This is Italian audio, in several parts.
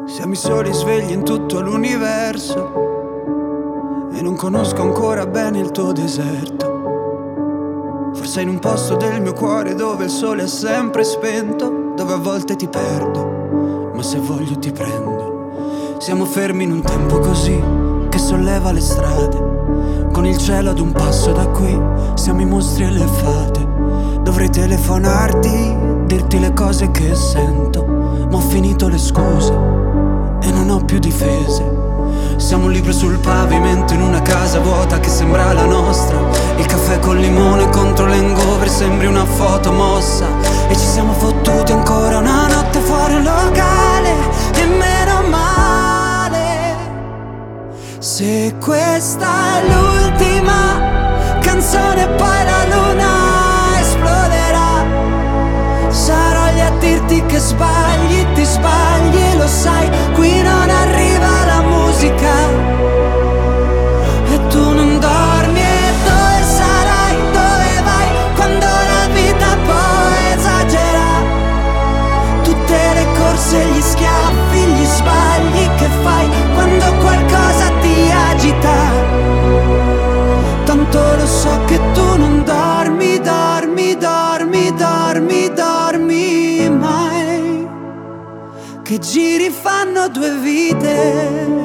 Siamo i soli svegli in tutto l'universo e non conosco ancora bene il tuo deserto. Forse in un posto del mio cuore dove il sole è sempre spento, dove a volte ti perdo, ma se voglio ti prendo. Siamo fermi in un tempo così che solleva le strade, con il cielo ad un passo da qui. Siamo i mostri e le fate. Dovrei telefonarti, dirti le cose che sento, ma ho finito le scuse e non ho più difese. Siamo un libro sul pavimento in una casa vuota che sembra la nostra. Il caffè col limone contro l'hangover sembri una foto mossa. E ci siamo fottuti ancora una notte fuori un locale, e meno male. Se questa è l'ultima canzone poi la luna esploderà. Sarò lì a dirti che sbagli, ti sbagli e lo sai. Qui non arriva la musica e tu non dormi. E dove sarai, dove vai, quando la vita poi esagera? Tutte le corse, gli schiaffi, gli sbagli che fai quando qualcosa ti agita. Tanto lo so che tu non dormi, dormi, dormi, dormi, dormi mai. Che giri fanno due vite.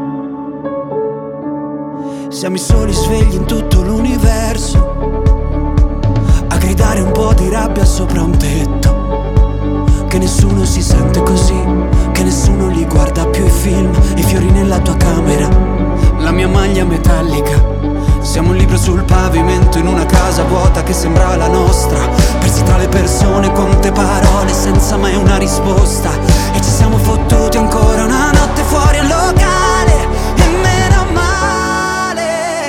Siamo i soli svegli in tutto l'universo, a gridare un po' di rabbia sopra un tetto. Che nessuno si sente così, che nessuno li guarda più i film. I fiori nella tua camera, la mia maglia metallica. Siamo un libro sul pavimento in una casa vuota che sembra la nostra. Persi tra le persone, quante parole senza mai una risposta. E ci siamo fottuti ancora una notte fuori al locale, e meno male.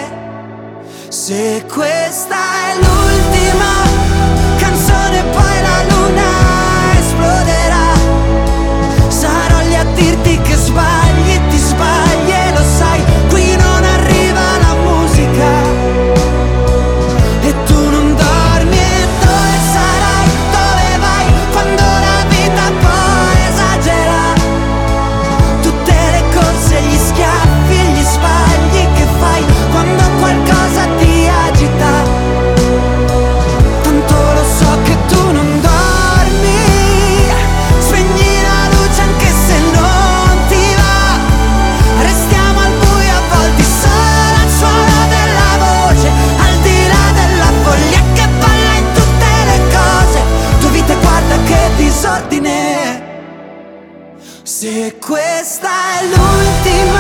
Se questa è l'ultima canzone poi la luna esploderà. Sarò lì a dirti che sbagli, ti sbagli e lo sai. Qui non arriva la musica e tu non dormi. E dove sarai, dove vai, quando la vita poi esagera? Tutte le corse, gli schiaffi e gli sbagli che fai quando qualcosa ti agita. Tanto lo so che tu non dormi. Spegni la luce anche se non ti va. Restiamo al buio avvolti solo al suono della voce, al di là della follia che balla in tutte le cose. Tua vita guarda che disordine. Se questa è l'ultima